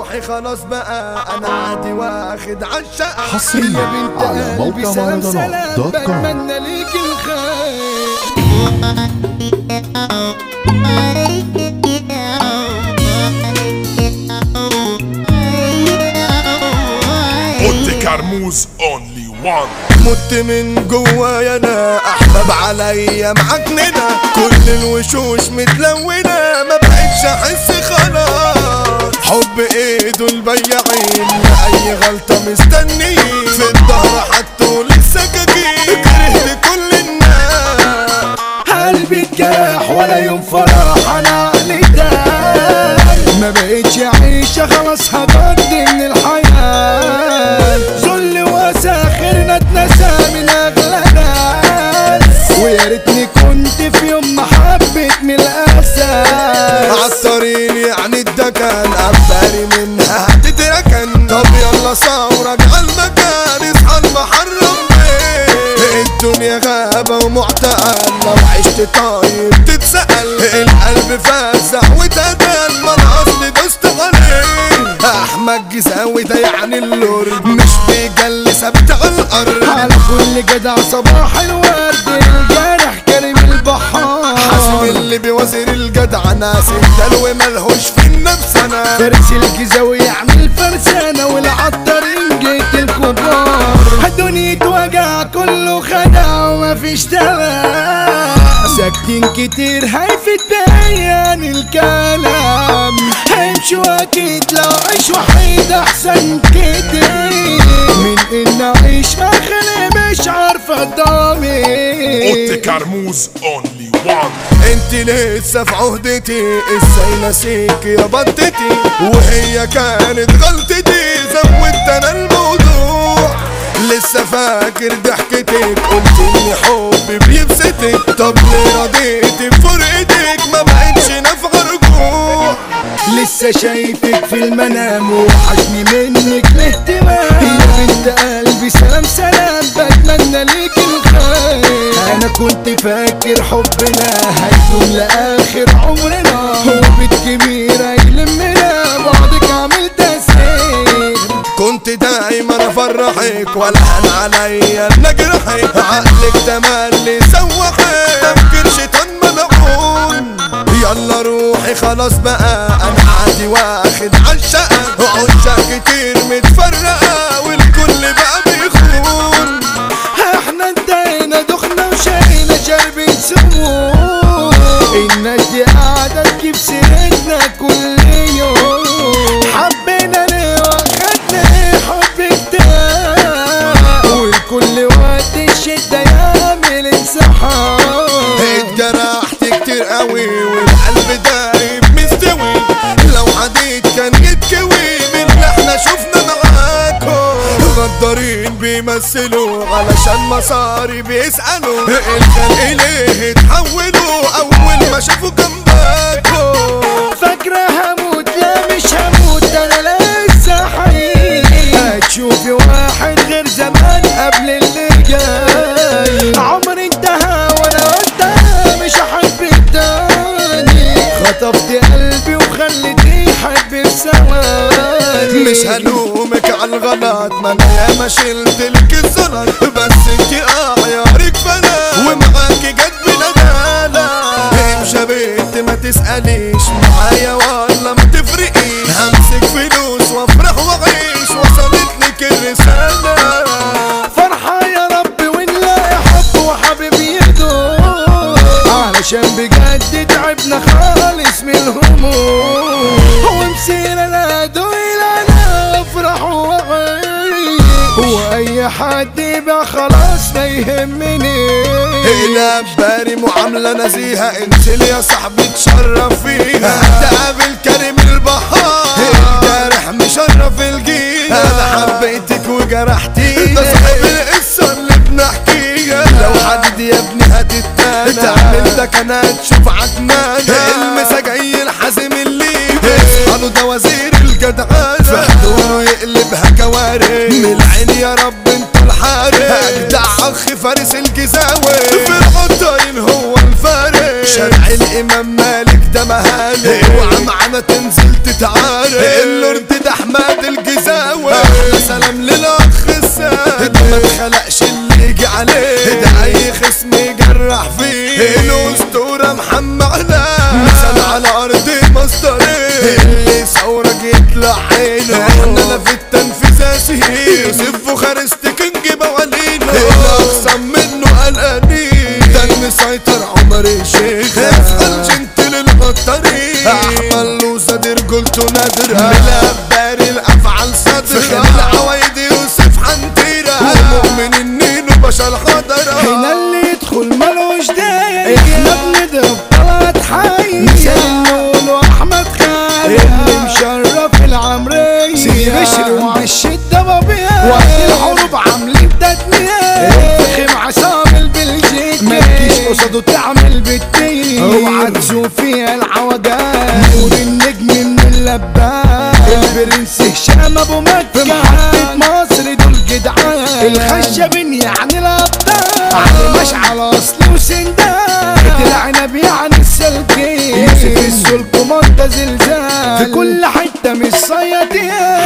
روحي خلاص بقى انا عادي واخد عالشقة. حصريا على موقع مهرجانات.com. بتمنى ليك الخير. كرموز اونلي وان. مت من جوايا انا احباب عليا معجننا، كل الوشوش متلونة ما بقتش احس خلاص. حب ايده البياعين اي غلطة مستنيين، في الظهر حطوا لسه كاكين، كرهت كل الناس. قلبي اتجرح ولا يوم فرح انا عقلي داي، ما بقتش عيشة خلاص هبدي من الحياة، ذل وساخرنا اتنسى من اغلى ناس، ويا ريتني كنت في يوم ما حبيت من الاساس. عالطريق يعني الدكان عباري منها هتتركن، طب يلا صورك عالمكان اصحى المحرم بيه. الدنيا غابة ومعتقل لو عشت طيب تتسأل، القلب فازع وتدل ما انا اصلي دوست عليه. احمد جزاوي ده يعني اللورد مش بيجلي ثابت على الارض، على كل جدع صباح الورد الجارح كريم البحار، حاسب اللي بوزير الجدع ناس الدلو ملهوش في النفس. انا فارس الجزاوي يعني الفرسانة والعطارين جيت الكبار، الدنيا وجع كله خدع ومفيش دواء، ساكتين كتير هيفت بيان الكلام، هيمشوا اكيد لو عيش وحيد احسن كتير من ان اعيش اخري مش عارفة ضامن. كرموز اونلي وان. انت لسه في عهدتي ازاي ناسيك يا بطتي، وهي كانت غلطتي زودت انا الموضوع، لسه فاكر ضحكتك قلت اني حبي بيبسطك، طب ليه رضيتي بفرقتك ما بقتش نافعة رجوع. لسه شايفك في المنام وحشني منك الاهتمام، يا بنت قلبي سلام سلام بتمنى ليك الخير، انا كنت فاكر حبنا هيدوم لاخر عمرنا، هو بيت كبيرة يلمنا بعدك عامل تسير، كنت دايما افرحك ولا انا عليا نجرحك، عقلك تملي سوحك تفكير شيطان ملعون. يلا روحي خلاص بقى انا عادي واخد عالشقة، عشاق كتير متفرقة والكل بقى بيخون. احنا انتهينا دخنا وشاينا شاربين سموم، الناس دي قاعدة تجيب سيرتنا كل يوم، حبينا ليه واخدنا ايه حب كتاب، والكل وقت الشدة يعمل انسحاب. اتجرحت كتير قوي والقلب دايب مستوي، لو عديت كان يتكوي من اللي احنا شفنا معاكم، غدارين بيمثلوا علشان مصاري بيسألوا، الخلق ليه اتحولوا اول ما شافوا جنباكم. فاكرة هموت لا مش هموت انا لسه حي، هتشوفي واحد غير زمان قبل اللي جاي، عمري انتهى وانا انتهى مش هحبك تاني، خطفت قلبي وخليتني احب في ثواني. مش هلومك على الغلط ما انا ياما شلتلك الزلط، بس انتي عيارك فلا ومعاكي جت بندالة. امشي يا بنت ما تسأليش معايا ولا ما تفرقيش، همسك فلوس وافرح واعيش وصلتلك الرسالة. فرحة يا رب ونلاقي حب وحبيب يدوم، علشان بجد تعبنا خالص من الهموم، ومسيرة لا دويل انا افرح واعيش، واي حد يبقى خلاص ما يهمني. هنا باري معاملة نزيهة انزل يا صاحبي تشرف فيها، تقابل كريم البحار الجارح مشرف الجيل، انا حبيتك وجرحتيني ده صاحب القصة اللي بنحكيها، لو حد يا ابني هتتنى تعمل ده كان هتشوف عجنان، المسا جاي الحازم الليبي اصحاله ده وزير الجدعان، في حضونه يقلبها كوارث من العين يا رب انتوا الحارس، اجدع اخ فارس الجزاوي في العطاين هو الفارس، شارع الامام مالك ده مهاني، اوعى معانا تنزل تتعارك، اللورد ده احنا في التنفيذ اسير يوسف وخارست كينج موالينه الاقسم منه قلقانين ده المسيطر عمر الشيخ اسأل جنتل البطارين احمل لوزة دي رجولته نادرة ملبر الافعال صدرة في العوايد يوسف حنتيرة ومؤمن النين وبشر حضرة هنا اللي يدخل ملوش داية احنا بنضرب طلعت حي مثال واحمد خالد اللي مشرف العمرية سيدي بشر وعش الدبابية وقت الحروب عاملين تدمية الفخم عصام البلجيكي ما تجيش قصاده تعمل بالتين اوعى تشوف فيها العوجات نور النجم من اللبان البرنس هشام ابو مكة في محطة مصر دول جدعان الخشبين يعني الابطال علي مشعل اصل وسندان العنب يعني السلكين يوسف السلك ومنطقة زلزال في كل حتة مش صيادين